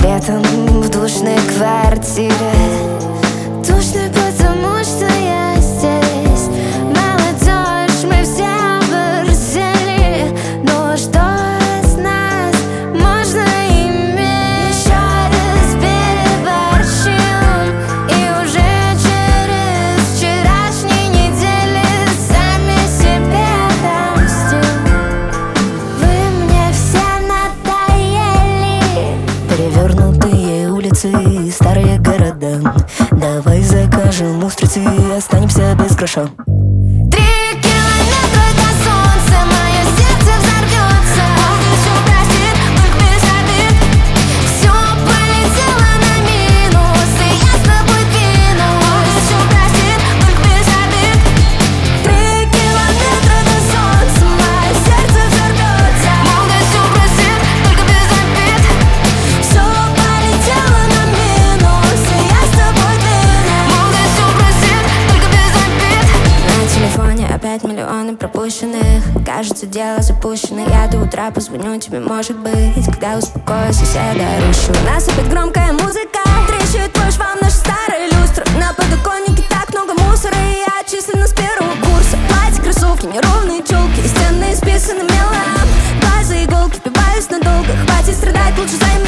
Летом в душной квартире. Душной, потому что я здесь. Молодежь, мы все оборзели. Но что из нас можно иметь? Еще раз переборщим, и уже через вчерашней недели сами себе отомстим. Вы мне все надоели. Перевернутые улицы, старые города. Давай закажем устрицы и останемся без гроша. 3 километра до солнца, мое сердце взорвется. Все простит, только без обид. Все полетело на минус, и я с тобой двинулась. Все простит, только без обид. 3 километра до солнца, мое сердце взорвется. Молодо все простит, только без обид. Все полетело на минус, и я с тобой двинулась. Молодо все простит, только без обид. На телефоне опять миллионы пропущенных. Кажется, дело запущено. Я до утра позвоню тебе, может быть, когда успокою соседа рущу. У нас опять громкая музыка, трещит твой швам, наша старая люстра. На подоконнике так много мусора, и я отчислена с первого курса. Платье, кроссовки, неровные челки, стены исписаны мелом. Глаза, иголки, впиваюсь надолго. Хватит страдать, лучше займись